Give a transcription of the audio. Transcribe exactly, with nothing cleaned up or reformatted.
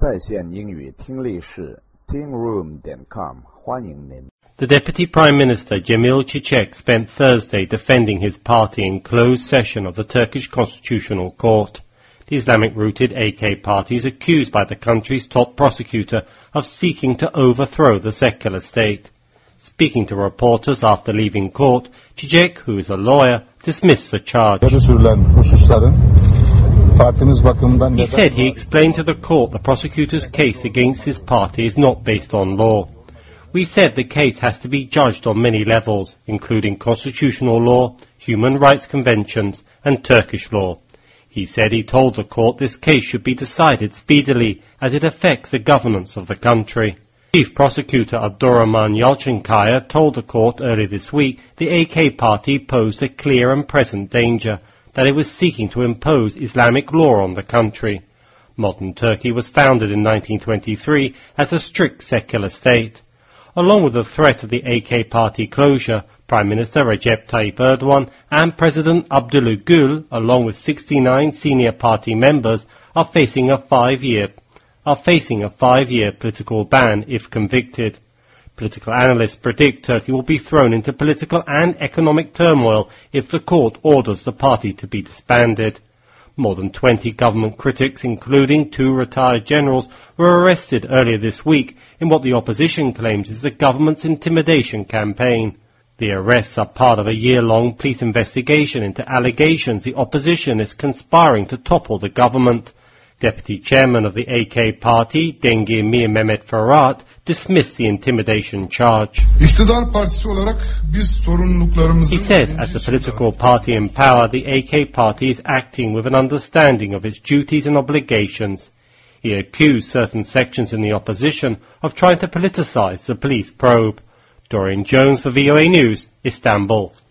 在线英语听力室 tingroom dot com 欢迎您。 The Deputy Prime Minister Cemil Çiçek spent Thursday defending his party in closed session of the Turkish Constitutional Court. The Islamic-rooted A K party is accused by the country's top prosecutor of seeking to overthrow the secular state. Speaking to reporters after leaving court, Çiçek, who is a lawyer, dismissed the charge. He said he explained to the court the prosecutor's case against his party is not based on law. We said the case has to be judged on many levels, including constitutional law, human rights conventions, and Turkish law. He said he told the court this case should be decided speedily, as it affects the governance of the country. Chief Prosecutor Abdurrahman Yalçınkaya told the court earlier this week the A K party posed a clear and present danger, that it was seeking to impose Islamic law on the country. Modern Turkey was founded in nineteen twenty-three as a strict secular state. Along with the threat of the A K party closure, Prime Minister Recep Tayyip Erdogan and President Abdullah Gül, along with sixty-nine senior party members, are facing a five-year are facing a five-year political ban if convicted. Political analysts predict Turkey will be thrown into political and economic turmoil if the court orders the party to be disbanded. More than twenty government critics, including two retired generals, were arrested earlier this week in what the opposition claims is the government's intimidation campaign. The arrests are part of a year-long police investigation into allegations the opposition is conspiring to topple the government. Deputy Chairman of the A K party, Dengir Mir Mehmet Ferhat, dismissed the intimidation charge. He said, as the political party in power, the A K party is acting with an understanding of its duties and obligations. He accused certain sections in the opposition of trying to politicize the police probe. Dorian Jones for V O A News, Istanbul.